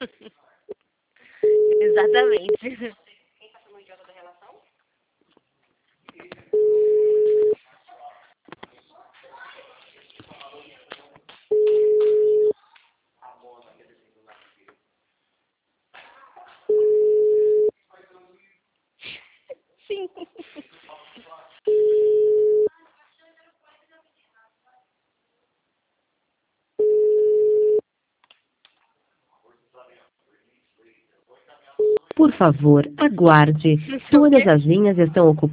Exatamente. Sim. Por favor, aguarde. Todas as linhas estão ocupadas.